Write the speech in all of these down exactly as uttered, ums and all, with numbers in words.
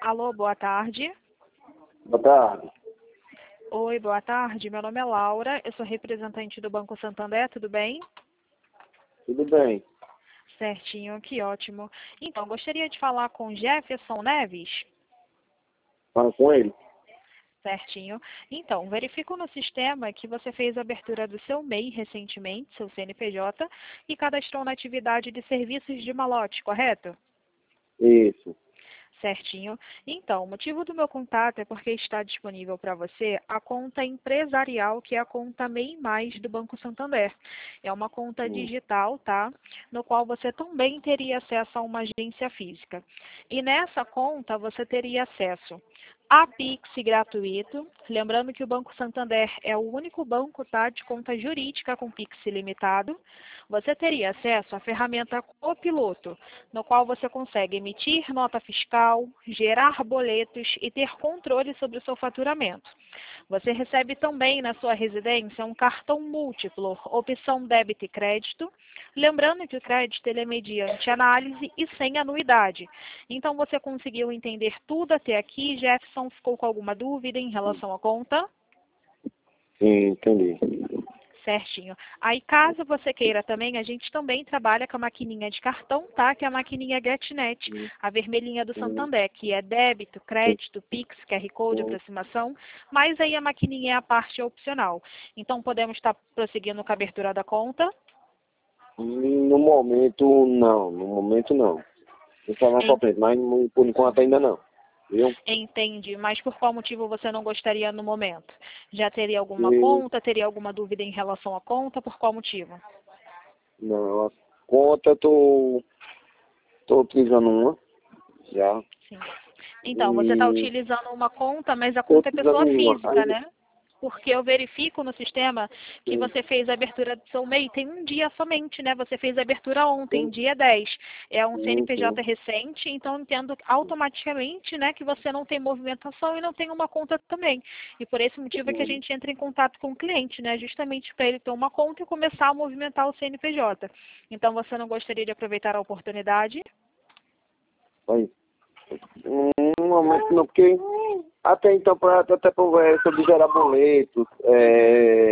Alô, boa tarde. Boa tarde. Oi, boa tarde. Meu nome é Laura, eu sou representante do Banco Santander, tudo bem? Tudo bem. Certinho, que ótimo. Então, gostaria de falar com Jefferson Neves. Fala com ele. Certinho. Então, verifico no sistema que você fez a abertura do seu M E I recentemente, seu C N P J, e cadastrou na atividade de serviços de malote, correto? Isso. Certinho. Então, o motivo do meu contato é porque está disponível para você a conta empresarial, que é a conta M E I Mais do Banco Santander. É uma conta Hum. digital, tá? No qual você também teria acesso a uma agência física. E nessa conta você teria acesso a Pix gratuito. Lembrando que o Banco Santander é o único banco, tá, de conta jurídica com Pix ilimitado. Você teria acesso à ferramenta Copiloto, no qual você consegue emitir nota fiscal, gerar boletos e ter controle sobre o seu faturamento. Você recebe também na sua residência um cartão múltiplo, opção débito e crédito. Lembrando que o crédito ele é mediante análise e sem anuidade. Então você conseguiu entender tudo até aqui, Jefferson? Ficou com alguma dúvida em relação à conta? Sim, entendi. Certinho. Aí, caso você queira também, a gente também trabalha com a maquininha de cartão, tá? Que é a maquininha GetNet, Hum. a vermelhinha do Hum. Santander, que é débito, crédito, Pix, Q R Code, Hum. aproximação, mas aí a maquininha é a parte opcional. Então, podemos estar prosseguindo com a abertura da conta. No momento, não. No momento, não. Vou falar pra Em- frente, mas por enquanto ainda não. Viu? Entendi, mas por qual motivo você não gostaria no momento? Já teria alguma E, conta, teria alguma dúvida em relação à conta, por qual motivo? não, a conta eu tô, tô utilizando uma, já. Sim. Então, você está E utilizando uma conta, mas a tô conta é utilizando pessoa uma. física, Aí, né? Porque eu verifico no sistema que sim, você fez a abertura do seu M E I tem um dia somente, né? Você fez a abertura ontem, sim, dia dez. É um sim, sim. C N P J recente, então entendo automaticamente, né, que você não tem movimentação e não tem uma conta também. E por esse motivo é que a Hum. gente entra em contato com o cliente, né? Justamente para ele ter uma conta e começar a movimentar o C N P J. Então, você não gostaria de aproveitar a oportunidade? Aí. No momento não, porque até então, pra, até por é, sobre gerar boletos, é,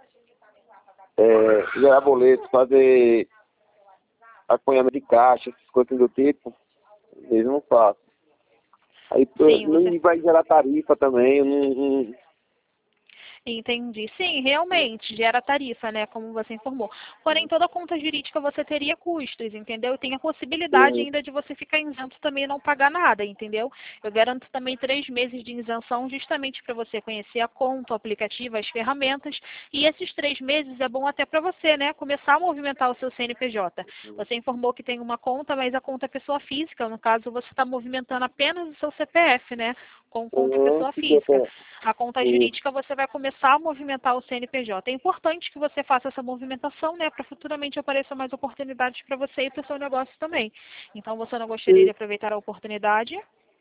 é, gerar boletos, fazer acompanhamento de caixa, essas coisas do tipo, eles não faço. Aí pô, Sim, você não vai gerar tarifa também, eu não, não, Entendi. Sim, realmente, gera tarifa, né, como você informou. Porém, toda conta jurídica você teria custos, entendeu? E tem a possibilidade não, ainda de você ficar isento também e não pagar nada, entendeu? Eu garanto também três meses de isenção justamente para você conhecer a conta, o aplicativo, as ferramentas. E esses três meses é bom até para você, né, começar a movimentar o seu C N P J. Você informou que tem uma conta, mas a conta é pessoa física. No caso, você está movimentando apenas o seu C P F, né, com conta não, pessoa fica física. até, A conta e, jurídica você vai começar a movimentar o C N P J. É importante que você faça essa movimentação, né, para futuramente apareçam mais oportunidades para você e para o seu negócio também. Então, você não gostaria de e, aproveitar a oportunidade?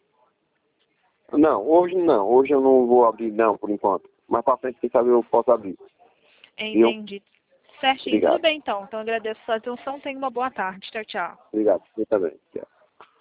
não, hoje não, hoje eu não vou abrir não, por enquanto. Mas pra frente, quem sabe eu posso abrir, viu? Entendi. Certinho, tudo Obrigado, bem então. Então, agradeço a sua atenção. Tenha uma boa tarde. Tchau, tchau. obrigado, você também, tchau.